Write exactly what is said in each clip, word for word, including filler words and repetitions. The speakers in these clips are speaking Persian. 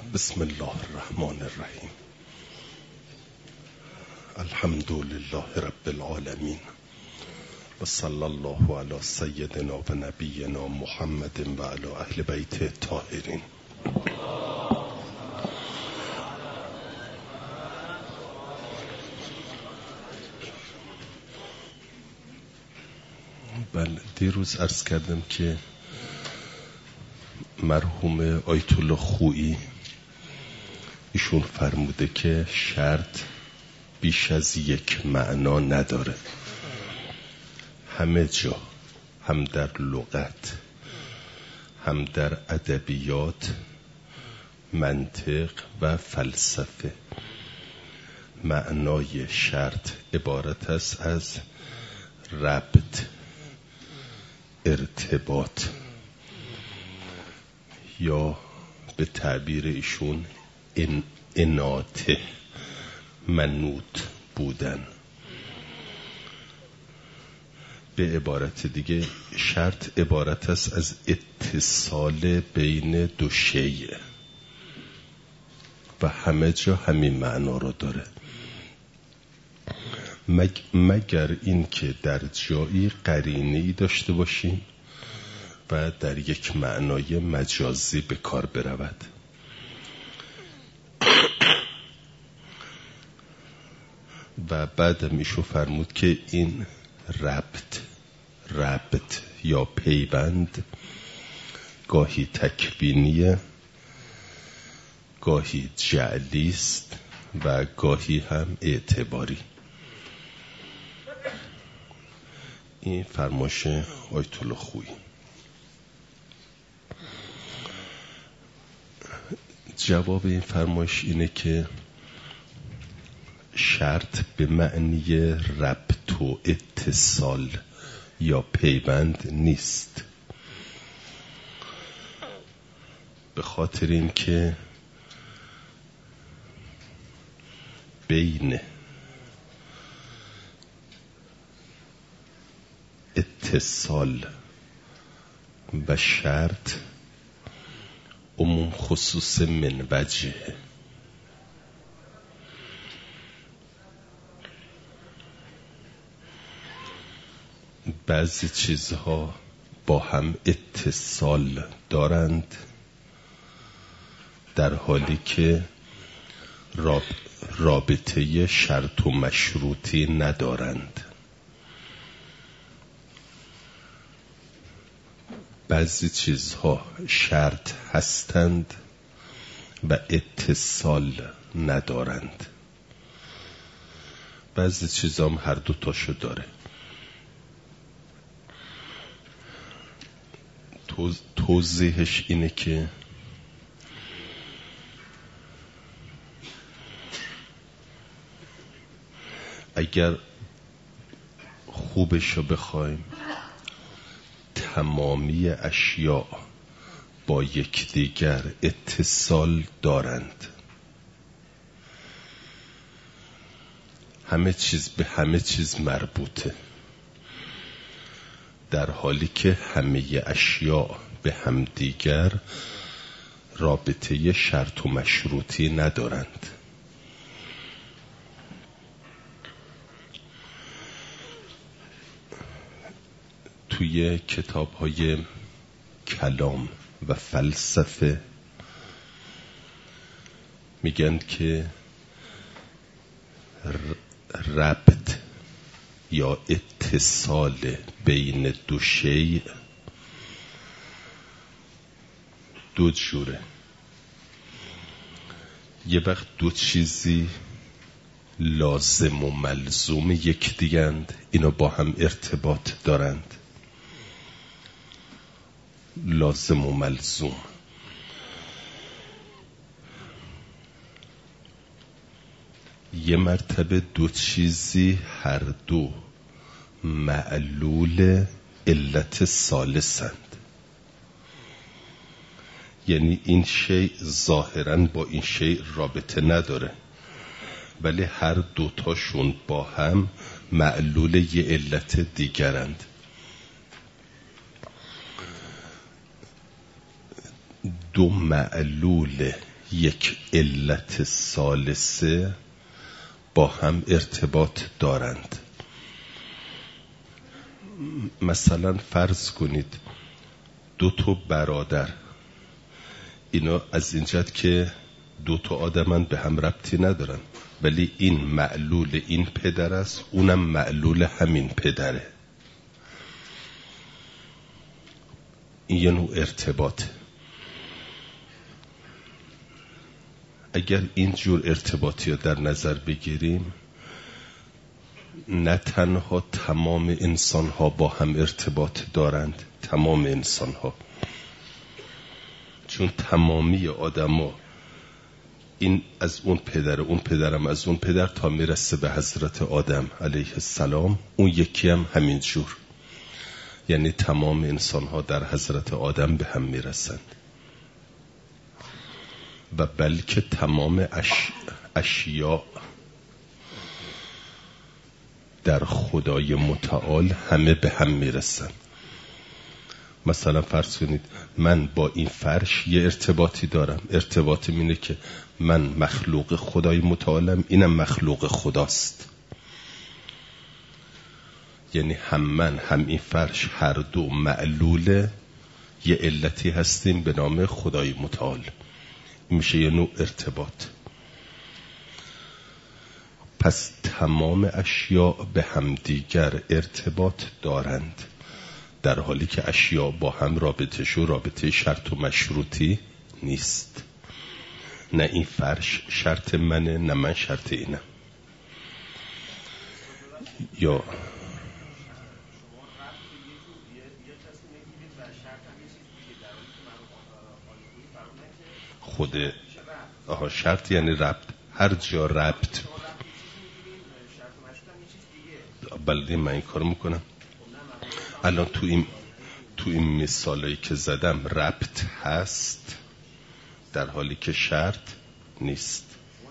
بسم الله الرحمن الرحیم. الحمد لله رب العالمین و صلی الله علی سیدنا و نبینا محمد و علی اهل بیت الطاهرین. بله، دیروز عرض کردم که مرحوم آیت الله خویی ایشون فرموده که شرط بیش از یک معنا نداره. همه جا، هم در لغت، هم در ادبیات، منطق و فلسفه، معنای شرط عبارت است از ربط، ارتباط، یا به تعبیر ایشون ان اناته، منوط بودن. به عبارت دیگه شرط عبارت است از اتصال بین دو شیء و همه جا همین معنا رو داره، مگ مگر این که در جایی قرینه‌ای داشته باشیم و در یک معنای مجازی به کار برود. و بعد میشو فرمود که این ربط ربط یا پیوند گاهی تکوینیه، گاهی جعلی است و گاهی هم اعتباری. این فرمایش آیت الله خویی. جواب این فرمایش اینه که شرط به معنی ربط و اتصال یا پیوند نیست، به خاطر این که بین اتصال و شرط عموم خصوص من وجهه. بعضی چیزها با هم اتصال دارند در حالی که راب رابطه شرط و مشروطی ندارند. بعضی چیزها شرط هستند و اتصال ندارند. بعضی چیزها هم هر دو تاشو داره. توضیحش اینه که اگر خوبشو بخوایم، تمامی اشیاء با یکدیگر اتصال دارند. همه چیز به همه چیز مربوطه، در حالی که همه اشیاء به همدیگر رابطه شرط و مشروطی ندارند. توی کتاب‌های کلام و فلسفه میگن که ربط یا اتصال بین دو شیء دو جوره. یه وقت دو چیزی لازم و ملزوم یکدیگند، اینا با هم ارتباط دارند. لازم و ملزوم. یه مرتبه دو چیزی هر دو معلول علت ثالثند، یعنی این شیء ظاهراً با این شیء رابطه نداره، ولی هر دوتاشون با هم معلول یه علت دیگرند. دو معلول یک علت ثالثه با هم ارتباط دارند. مثلا فرض کنید دو تا برادر، اینا از این جهت که دو تا آدمن به هم ربطی ندارن، ولی این معلول این پدر است، اونم معلول همین پدره. این یه نوع ارتباط. اگر این جور ارتباطی رو در نظر بگیریم، نه تنها تمام انسان ها با هم ارتباط دارند، تمام انسان ها، چون تمامی آدم ها این از اون پدر، اون پدرم از اون پدر تا میرسه به حضرت آدم علیه السلام، اون یکی هم همین جور، یعنی تمام انسان ها در حضرت آدم به هم میرسند. و بلکه تمام اش... اشیاء در خدای متعال همه به هم میرسن. مثلا فرض کنید من با این فرش یه ارتباطی دارم، ارتباطم اینه که من مخلوق خدای متعالم، اینم مخلوق خداست. یعنی هم من هم این فرش هر دو معلول یه علتی هستیم به نام خدای متعال. میشه یه نوع ارتباط. پس تمام اشیاء به همدیگر ارتباط دارند، در حالی که اشیاء با هم رابطه شو رابطه شرط و مشروطی نیست. نه این فرش شرط منه، نه من شرط اینم. یا خود آها شرط یعنی ربط، هر جا ربط. بلده من این کار میکنم. الان تو این تو این مثالایی که زدم ربط هست، در حالی که شرط نیست.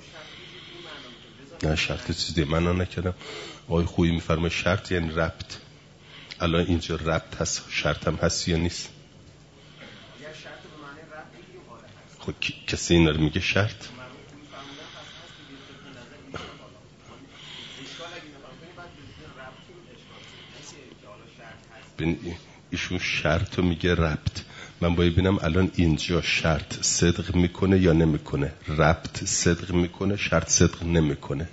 نه شرط چیزی من نکردم. آقای خویی میفرمه شرط یعنی ربط. الان اینجا ربط هست، شرط هم هست یا نیست؟ خب کسی این رو میگه شرط؟ ایشون شرط رو میگه ربط. من باید ببینم الان اینجا شرط صدق میکنه یا نمیکنه، ربط صدق میکنه، شرط صدق نمیکنه.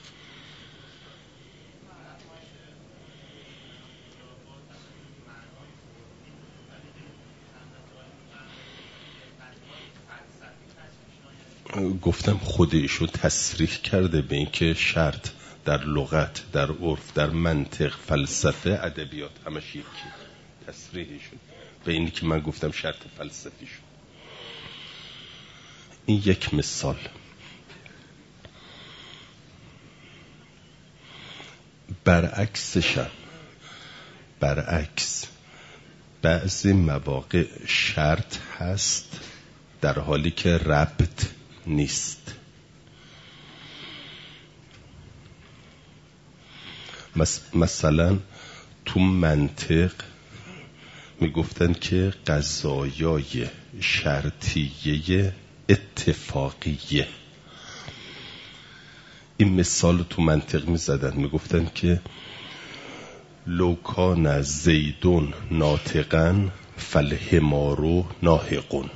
گفتم خود ایشون تصریح کرده به این که شرط در لغت، در عرف، در منطق، فلسفه، ادبیات همش یکی. تصریحشون به اینی که من گفتم شرط فلسفیشون. این یک مثال. برعکسشم، برعکس بعضی مواقع شرط هست در حالی که ربط نیست. مثلا تو منطق میگفتن که قضایای شرطیه اتفاقیه. این مثال تو منطق میزدن، میگفتن که لو کان زیدون ناطقن فالحمار ناهقون.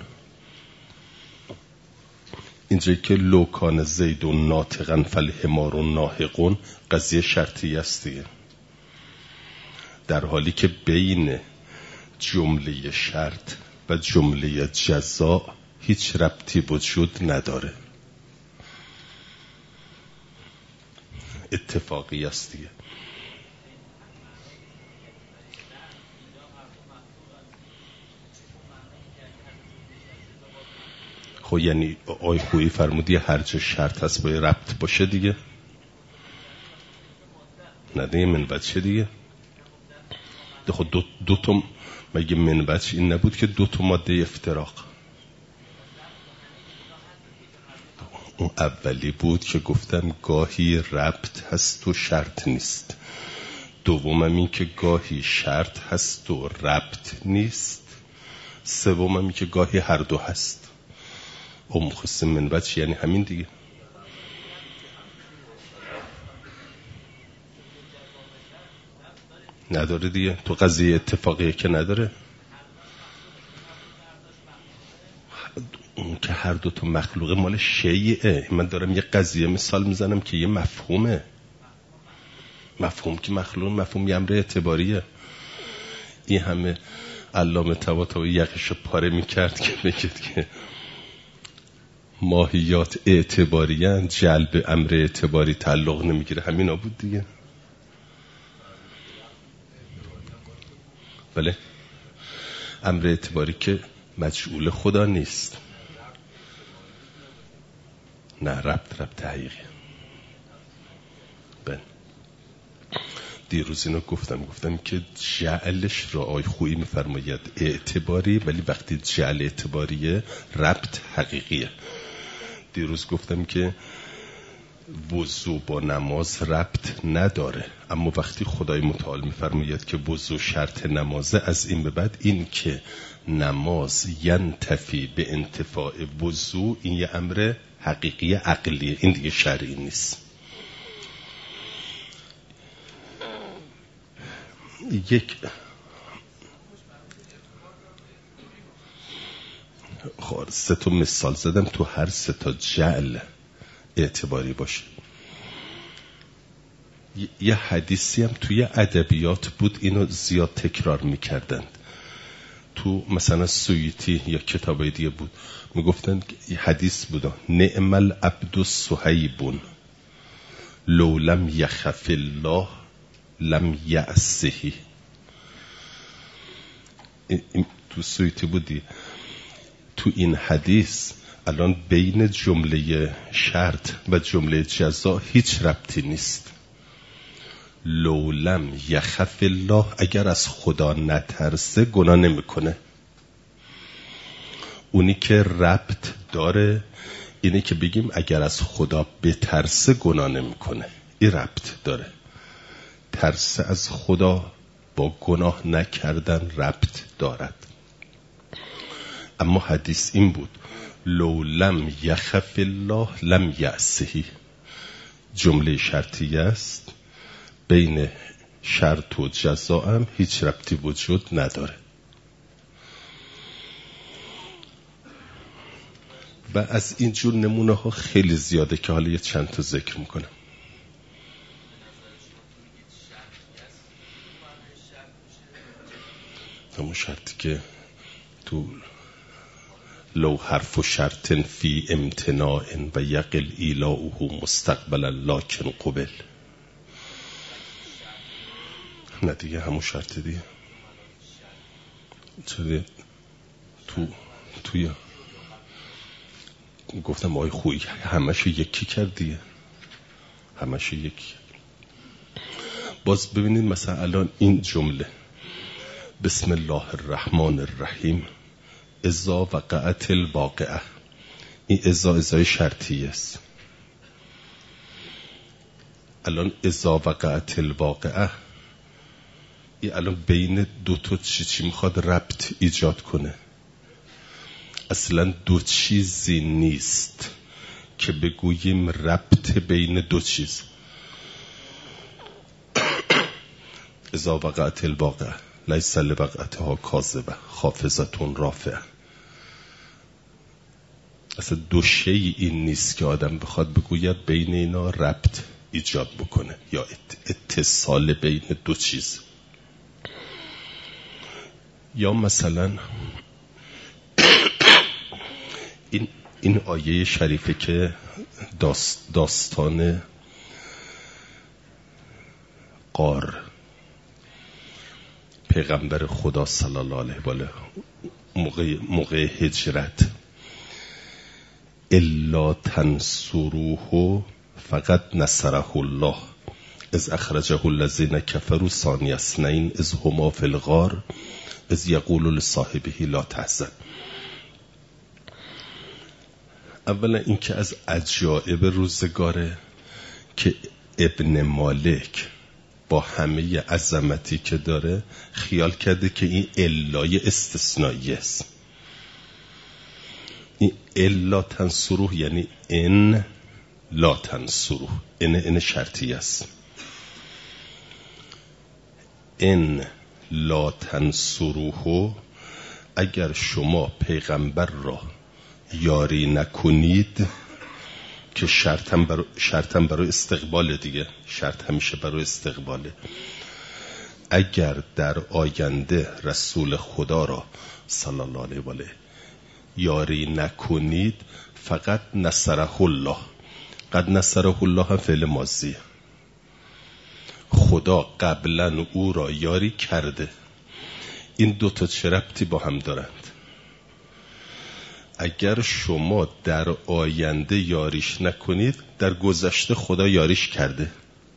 اینجا که لو کان زیدون ناطقن فالحمار ناهقون قضیه شرطی است دیگه، در حالی که بین جمله شرط و جمله جزا هیچ ربطی وجود نداره، اتفاقی است دیگه. خب یعنی آی خویی فرمودی هر جا شرط هست باید ربط باشه دیگه، نه دیگه منبت چه دیگه. خب دو, دو تا مگه منبت این نبود که دو تا ماده افتراق. اون اولی بود که گفتم گاهی ربط هست و شرط نیست. دومم این که گاهی شرط هست و ربط نیست. سومم این که گاهی هر دو هست. او مخصص من وجه یعنی همین دیگه. نداره دیگه، تو قضیه اتفاقیه که نداره. اون که هر دو تا مخلوقه مال شیعه. من دارم یه قضیه مثال میزنم که یه مفهومه. مفهوم که مخلوق مفهوم یه امر اعتباریه. این همه علامه طباطبایی یقشو پاره میکرد که بگید که ماهیات اعتباریان، جلب امر اعتباری تعلق نمیگیره. همینا بود دیگه. بله، امر اعتباری که مجعول خدا نیست. نه، ربط ربط حقیقی. بله، دیروز اینو گفتم گفتم که جعلش را آی خویی میفرماید اعتباری، ولی وقتی جعل اعتباریه ربط حقیقیه. دیروز گفتم که وضو با نماز ربط نداره، اما وقتی خدای متعال میفرماید که وضو شرط نمازه، از این به بعد این که نماز ینتفی به انتفاع وضو، این یه امر حقیقی عقلیه، این دیگه شرعی نیست. یک خب سه تا مثال زدم، تو هر سه تا جعل اعتباری باشه. یه حدیثی هم توی ادبیات بود، اینو زیاد تکرار میکردن. تو مثلا سویتی یا کتابای دیگه بود، میگفتن حدیث بود: نعم العبد صهیب لو لم یخف الله لم یعصه. تو سویتی بودی. تو این حدیث الان بین جمله شرط و جمله جزا هیچ ربطی نیست. لو لم یخف الله، اگر از خدا نترسه گناه نمیکنه. اونی که ربط داره اینه که بگیم اگر از خدا بترسه گناه نمیکنه. این ربط داره. ترس از خدا با گناه نکردن ربط دارد. اما حدیث این بود: لو لم یخف الله لم یعصه. جمله شرطی است، بین شرط و جزا هم هیچ ربطی وجود نداره. و از این جور نمونه ها خیلی زیاده که حالا یه چند تا ذکر میکنم. همون شرطی که تو لو حرف و شرط فی امتناع و یقل ایلاؤه مستقبلا لکن قبل. نه دیگه، همون شرط دیگه. چرا تو توی گفتم آی خویی همشو یکی کرد دیگه، همشو یکی. باز ببینید مثلا الان این جمله بسم الله الرحمن الرحیم اذا وقعت الواقعه، این اذا اذای شرطی است. الان اذا وقعت الواقعه، این الان بین دو تا چی چی میخواد ربط ایجاد کنه. اصلا دو چیزی نیست که بگوییم ربط بین دو چیز. اذا وقعت الواقعه لیس لوقعتها کاذبه خافضة رافعه. اصلا دو شیء این نیست که آدم بخواد بگوید بین اینا ربط ایجاد بکنه یا اتصال بین دو چیز. یا مثلا این این آیه شریفه که داست داستان قار پیغمبر خدا صلی الله علیه و آله موقع موقع هجرت، الا تنصروه فقط نصره الله اذ اخرجه الذين كفروا ثاني اثنين اذ هما في الغار اذ یقول لصاحبه لا تحزن. اولا این که از عجایب روزگاره که ابن مالک با همه عظمتی که داره خیال کرده که این علای استثنایی است. این الا تنصروه یعنی ان لا تنصروه، ان ان شرطی است. ان لا تنصروه، اگر شما پیغمبر را یاری نکنید، که شرطم برای شرطم برای استقبال دیگه، شرط همیشه برای استقباله. اگر در آینده رسول خدا را صلی الله علیه و آله یاری نکنید، فقط نصره الله، قد نصره الله هم فعل ماضیه، خدا قبلا او را یاری کرده. این دوتا چه ربطی با هم دارند؟ اگر شما در آینده یاریش نکنید، در گذشته خدا یاریش کرده.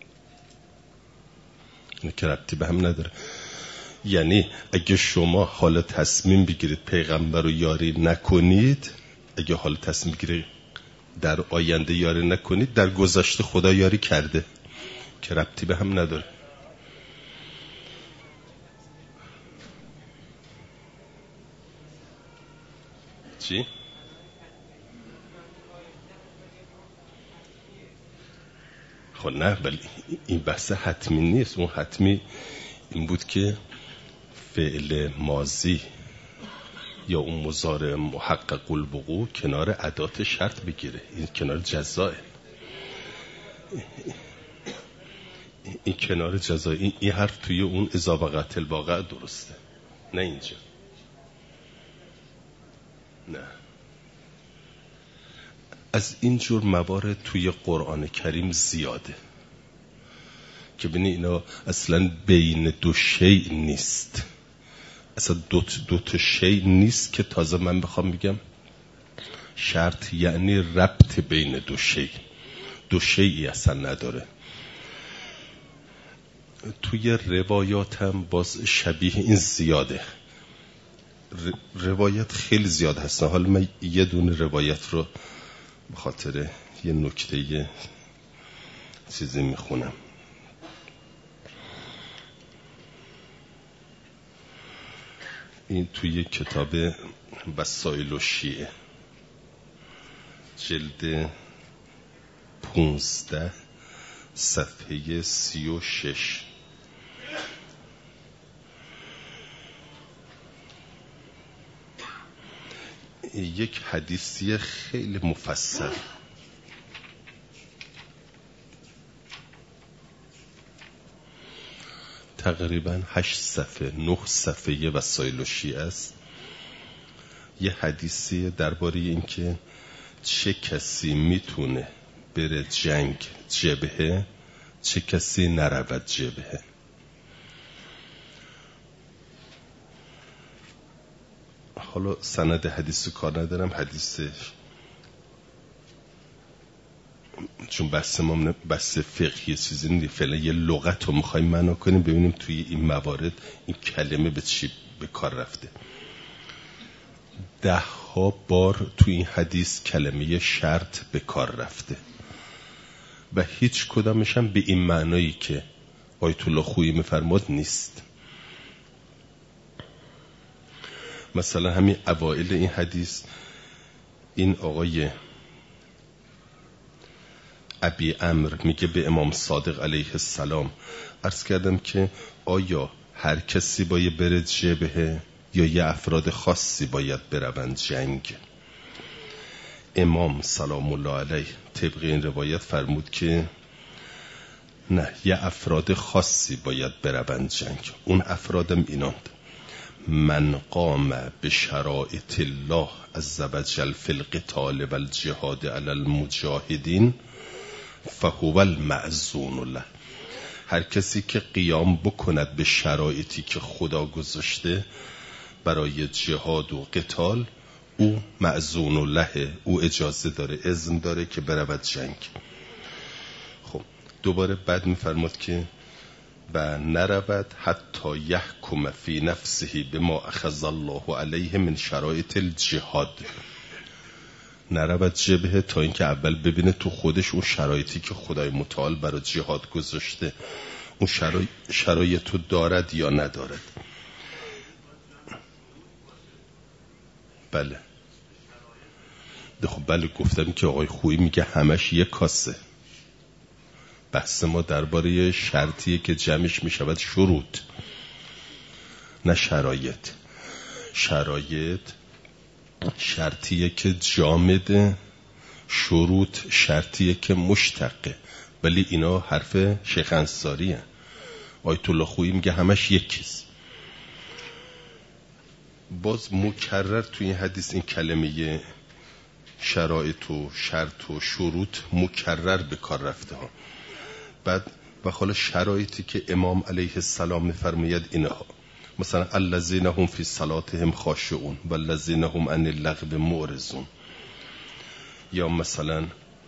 این که ربطی به هم نداره. یعنی اگه شما حالا تصمیم بگیرید پیغمبر رو یاری نکنید، اگه حالا تصمیم بگیرید در آینده یاری نکنید، در گذشته خدا یاری کرده، که ربطی به هم نداره. چی؟ خب نه، ولی این بحث حتمی نیست. اون حتمی این بود که فعل ماضی یا اون مضارع محقق الوقوع کنار ادات شرط بگیره. این کنار جزاه، این کنار جزاه. این, این حرف توی اون اذا وقعت الواقع درسته، نه اینجا. نه، از اینجور موارد توی قرآن کریم زیاده که ببینی اینا اصلا بین دو شیء نیست، اصلا دو, دو تا شیء نیست که تازه من بخوام بگم شرط یعنی ربط بین دو شیء، دو شیئی اصلا نداره. توی روایات هم باز شبیه این زیاده، روایت خیلی زیاد هستن. حالا من یه دونه روایت رو به خاطر یه نکته یه چیزی میخونم. این توی کتاب وسائل الشیعه جلد پونزده صفحه سی و شش، یک حدیثی خیلی مفصل تقریبا هشت صفحه نه صفحه وسائل الشیعه است. یه حدیثی درباره این که چه کسی میتونه بره جنگ جبهه، چه کسی نرود جبهه. حالا سند حدیث کار ندارم، حدیث چون بحث ما بحث فقهی چیزی نیست، فعلا یه لغت رو میخوایم معنا کنیم، ببینیم توی این موارد این کلمه به چی به کار رفته. ده ها بار توی این حدیث کلمه شرط به کار رفته و هیچ کدامش هم به این معنایی که آیت الله خویی میفرماد نیست. مثلا همین اوائل این حدیث این آقای ابی امر میگه به امام صادق علیه السلام عرض کردم که آیا هر کسی باید بره جبهه یا یه افراد خاصی باید بروند جنگ؟ امام سلام الله علیه طبق این روایت فرمود که نه، یه افراد خاصی باید بروند جنگ. اون افرادم ایناند: من قام به شرائط الله عز وجل فی القتال و الجهاد علی المجاهدین فهو المأذون له. هر کسی که قیام بکند به شرایطی که خدا گذاشته برای جهاد و قتال، او مأذون له، او اجازه داره، اذن داره که برود جنگ. خب دوباره بعد میفرماد که و نرود حتی یحکم فی نفسه بما اخذ الله علیه من شرایط الجهاد. نرود جبهه تا اینکه اول ببینه تو خودش اون شرایطی که خدای متعال برای جهاد گذاشته اون شرای... شرایطو دارد یا ندارد. بله خب بله گفتم که آقای خویی میگه همش یک کاسه. بحث ما درباره شرطیه که جمعش میشود شروط نه شرایط. شرایط شرطیه که جامده، شروط شرطیه که مشتقه. ولی اینا حرف شیخ انصاریه. آیت الله خویی میگه همش یکیست. باز مکرر توی این حدیث این کلمه شرایط و شرط و شروط مکرر به کار رفته ها. بعد و حالا شرایطی که امام علیه السلام میفرماید اینها، مثلا الذین هم فی صلاتهم خاشعون و الذین هم عن اللغو معرضون، یا مثلا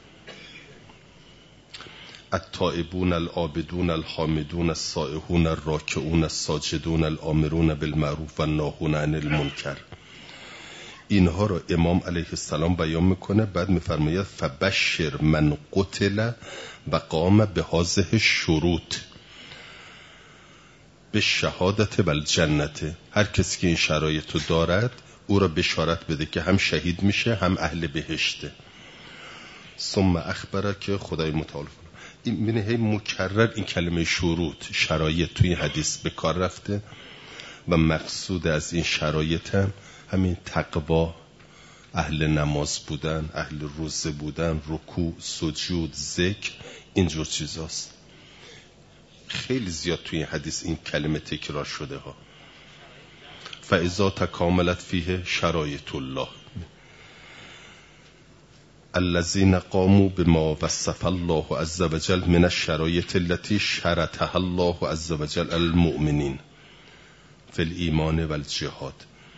التائبون العابدون الحامدون السائحون الراکعون الساجدون الآمرون بالمعروف و الناهون عن المنکر. اینها رو امام علیه السلام بیان میکنه. بعد میفرماید فبشر من قتل و قام به هذه شروط به شهادت و الجنت. هر کسی که این شرایط رو دارد او را بشارت بده که هم شهید میشه هم اهل بهشته. ثم اخبره که خدای متعال این بینه هی مکرر این کلمه شروط شرایط توی حدیث به کار رفته و مقصود از این شرایط هم همین تقوا، اهل نماز بودن، اهل روزه بودن، رکوع، سجود، ذکر، اینجور چیزاست. خیلی زیاد توی این حدیث این کلمه تکرار شده ها. فاذا تکاملت فیه شرایط الله الذين قاموا بما وصف الله عز وجل من الشرایط التي شرطها الله عز وجل المؤمنین فی الایمان والجهاد.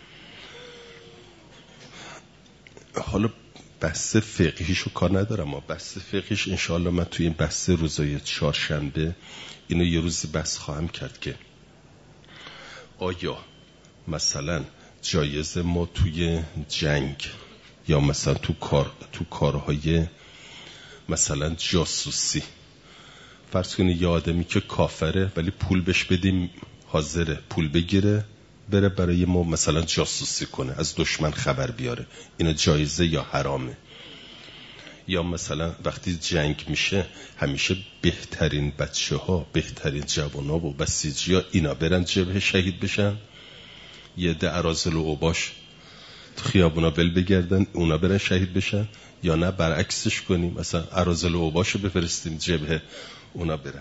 حالا بحث فقهیشو کار ندارم، اما بحث فقهیش انشاءالله من توی این بحث روزای چهارشنبه اینو یه روزی بحث خواهم کرد که آیا مثلا جایز ما توی جنگ یا مثلا تو کار تو کارهای مثلا جاسوسی، فرض کنید یه آدمی که کافره ولی پول بهش بدیم حاضره پول بگیره بره برای ما مثلا جاسوسی کنه، از دشمن خبر بیاره، اینا جایزه یا حرامه؟ یا مثلا وقتی جنگ میشه همیشه بهترین بچه ها، بهترین جوان ها و بسیجی ها اینا برن جبهه شهید بشن، یه ده اراذل و اوباش تو خیابونا بل بگردن اونا برن شهید بشن؟ یا نه برعکسش کنیم مثلا اراذل و اوباشو بفرستیم جبهه اونا برن؟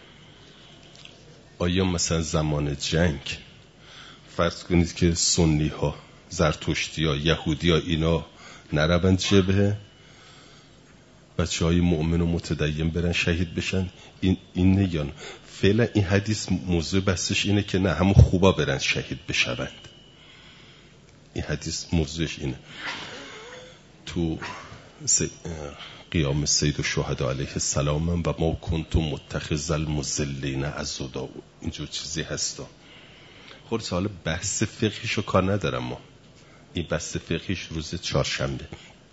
آیا مثلا زمان جنگ فرض کنید که سنی ها، زرتشتی ها، یهودی ها اینا نروند جبهه، بچه های مؤمن و متدین برن شهید بشن؟ این این نگیان فعلا این حدیث موضوع بحثش اینه که نه همون خوبا برن شهید بشوند. این حدیث موضوعش اینه. تو قیام سید الشهدا علیه السلام و ما کنتم متخذ المضلین عضدا اینجور چیزی هستا. خود حالا بحث فقهیشو کار ندارم، ما این بحث فقهیش روز چهارشنبه،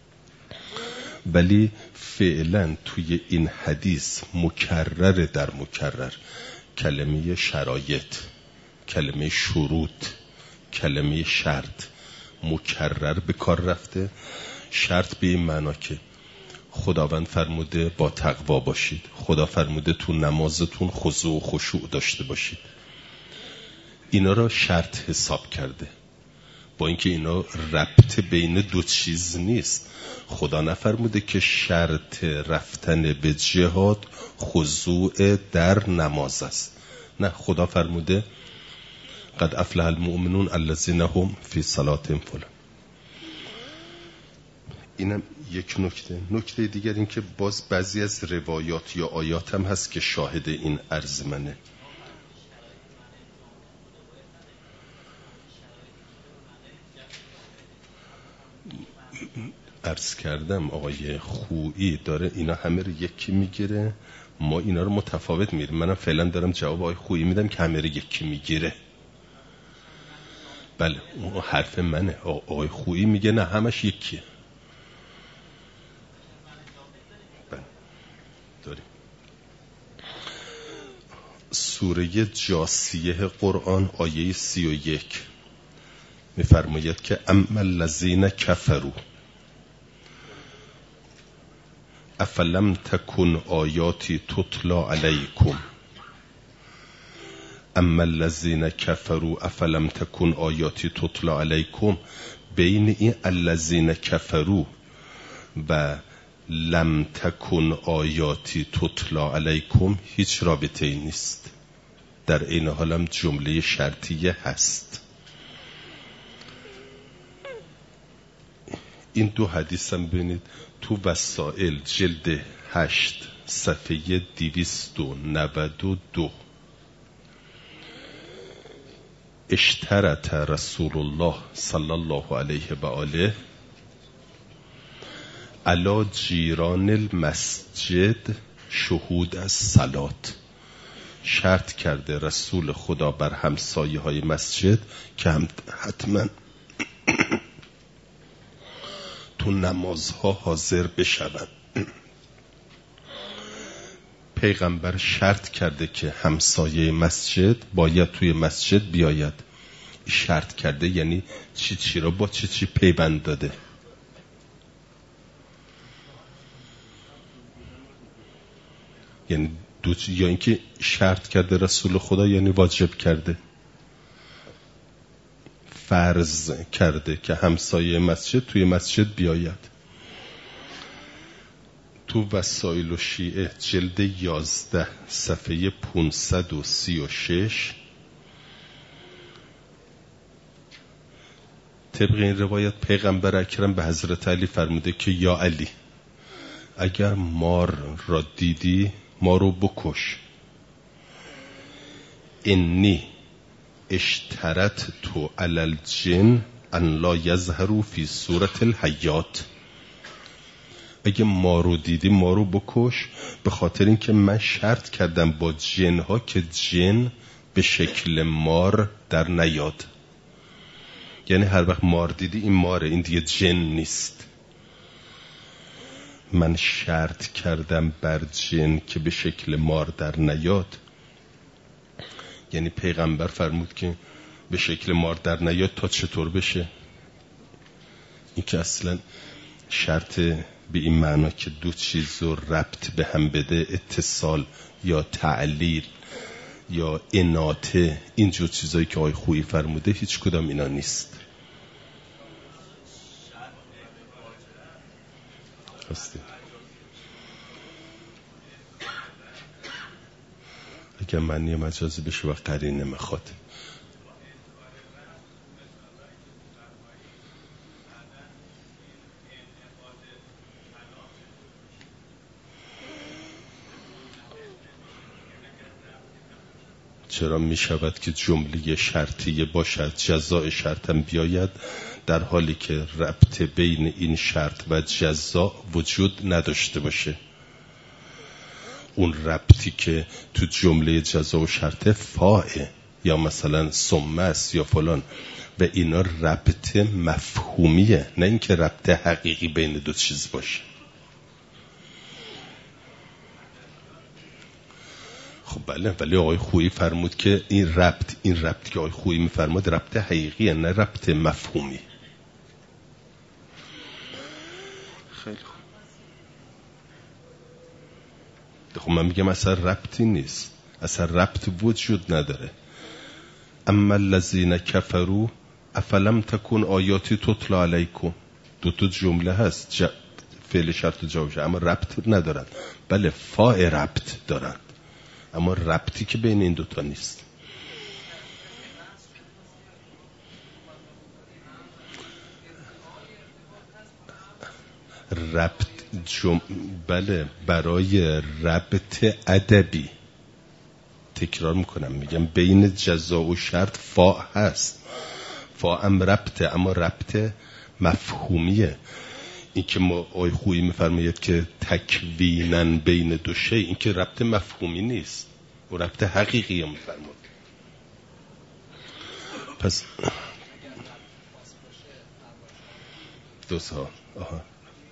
ولی فعلا توی این حدیث مکرر در مکرر کلمه شرایط، کلمه شروط، کلمه شرط مکرر به کار رفته. شرط به این معنا که خداوند فرموده با تقوا باشید، خدا فرموده تو نمازتون خضوع و خشوع داشته باشید، اینا را شرط حساب کرده، با اینکه اینا ربط بین دو چیز نیست. خدا نفرموده که شرط رفتن به جهاد خضوع در نماز است، نه، خدا فرموده قد افلح المؤمنون الذین هم فی صلاتهم فلا. اینم یک نکته. نکته دیگر این که باز بعضی از روایات یا آیات هم هست که شاهد این عرض منه. عرض کردم آقای خویی داره اینا همه رو یکی میگیره، ما اینا رو متفاوت میریم. منم فعلا دارم جواب آقای خویی میدم که همه رو یکی میگیره. بله اون حرف منه. آقای خویی میگه نه همش یکیه. بله داریم. سوره جاثیه قرآن آیه سی و یک میفرماید که اما الذین کفروا افلم تکن آیاتی تتلا علیکم اما الذین کفروا افلم تکن آیاتی تتلا علیکم، بین این الذین کفروا و لم تکن آیاتی تتلا علیکم هیچ رابطه ای نیست، در این حالم جمله شرطیه هست. این دو حدیث هم ببینید تو وسائل جلد هشت صفحه دویست و نود و دو. اشترط رسول الله صلی الله علیه و آله علی جیران المسجد شهود از صلات، شرط کرده رسول خدا بر همسایه های مسجد که هم حتما تو نمازها حاضر بشوند. پیغمبر شرط کرده که همسایه مسجد باید توی مسجد بیاید. شرط کرده یعنی چی چی را با چی چی پیوند داده. یعنی دو چی، یا اینکه شرط کرده رسول خدا یعنی واجب کرده، فرض کرده که همسایه مسجد توی مسجد بیاید. تو وسائل و شیعه جلد یازده صفحه پانصد و سی و شش طبق این روایت پیغمبر اکرم به حضرت علی فرموده که یا علی اگر مار را دیدی ما رو بکش، انی اشترط تو علی الجن ان لا یظهروا فی صورت الحیات، اگه ما رو دیدی ما رو بکش، به خاطر اینکه من شرط کردم با جنها که جن به شکل مار در نیاد. یعنی هر وقت مار دیدی این ماره، این دیگه جن نیست. من شرط کردم بر جن که به شکل مار در نیاد، یعنی پیغمبر فرمود که به شکل مار در نیاد تا چطور بشه؟ این که اصلا شرط به این معنا که دو چیز رو ربط به هم بده، اتصال یا تعلیل یا اناته، اینجور چیزایی که آقای خویی فرموده هیچ کدام اینا نیست. هستی اگر معنی مجازی بشه و قرینه میخواد. چرا می شود که جمله شرطیه باشد جزاء شرطم بیاید، در حالی که ربط بین این شرط و جزاء وجود نداشته باشه؟ اون ربطی که تو جمله جزاء و شرط فاعه یا مثلا ثمه است یا فلان، و اینا ربط مفهومیه، نه اینکه ربط حقیقی بین دو چیز باشه. خب بله، ولی آقای خویی فرمود که این ربط این ربط که آقای خویی میفرمود ربط حقیقیه، نه ربط مفهومی. خیلی خوب. خب من میگم اصلا ربطی نیست، اصلا ربط وجود نداره. اما الذین کفروا افلم تکن آیاتی تتلا علیکم، دو تا جمله هست، ج... فعل شرط و جواب، اما ربط ندارن. بله فاء ربط دارن، اما ربطی که بین این دوتا نیست. ربط جم... بله برای ربط ادبی، تکرار میکنم میگم بین جزا و شرط فا هست، فا هم ربطه، اما ربط مفهومیه. این که ما آی خویی میفرماید که تکوینن بین دو شی، این که ربط مفهومی نیست، و ربط حقیقی میفرماید. پس دو سال آها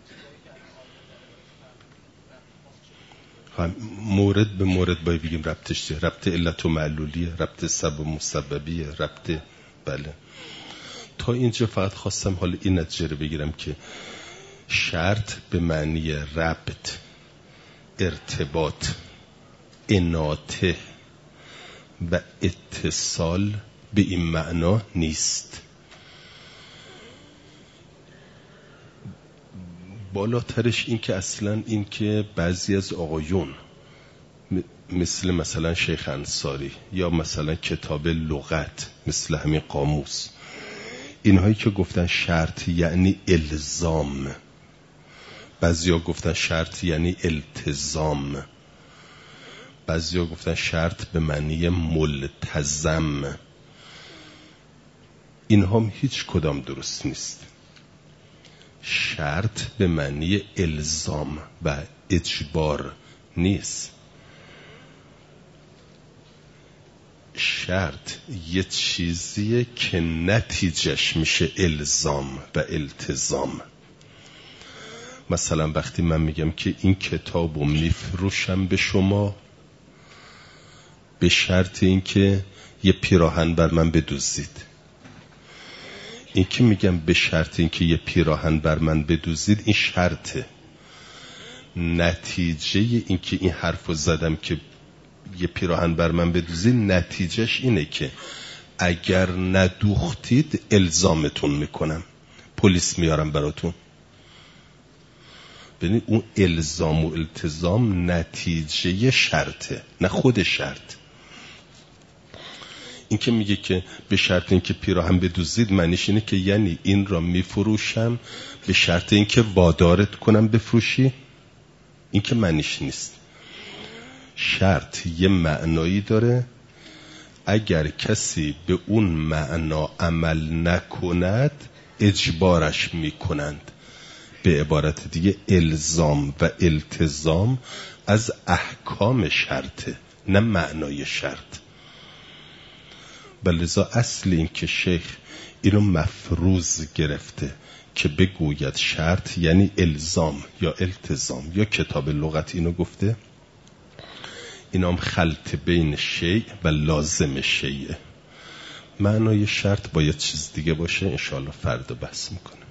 مورد به مورد باید بگیم ربطش چیه. ربط علت و معلولیه، ربط سبب و مسببیه، ربط بله. تا اینجا فقط خواستم حالا این نتیجه رو بگیرم که شرط به معنی ربط ارتباط، اناطه و اتصال به این معنا نیست. بالاترش این که اصلا این که بعضی از آقایون مثل مثلا شیخ انصاری یا مثلا کتاب لغت مثل همین قاموس، اینهایی که گفتن شرط یعنی الزام، بعضیا گفتن شرط یعنی التزام، بعضیا گفتن شرط به معنی ملتزم، اینها هم هیچ کدام درست نیست. شرط به معنی الزام و اجبار نیست. شرط یه چیزیه که نتیجهش میشه الزام و التزام. مثلا وقتی من میگم که این کتابو میفروشم به شما به شرط این که یه پیراهن بر من بدوزید، این که میگم به شرط این که یه پیراهن بر من بدوزید، این شرطه. نتیجه این که این حرفو زدم که یه پیراهن بر من بدوزید، نتیجهش اینه که اگر ندوختید الزامتون میکنم، پلیس میارم براتون. ببینید اون الزام و التزام نتیجه شرطه، نه خود شرط. این که میگه که به شرط این که پیراهن بدوزید، معنیش اینه که یعنی این را میفروشم به شرط این که وادارت کنم بفروشی، این که معنیش نیست. شرط یه معنایی داره، اگر کسی به اون معنا عمل نکند اجبارش میکنند. به عبارت دیگه الزام و التزام از احکام شرطه، نه معنای شرط. بلذا اصل این که شیخ اینو مفروض گرفته که بگوید شرط یعنی الزام یا التزام، یا کتاب لغت اینو گفته، اینام خلط بین شیء و لازم شیء. معنای شرط باید چیز دیگه باشه. انشاءالله فردا بحث میکنه.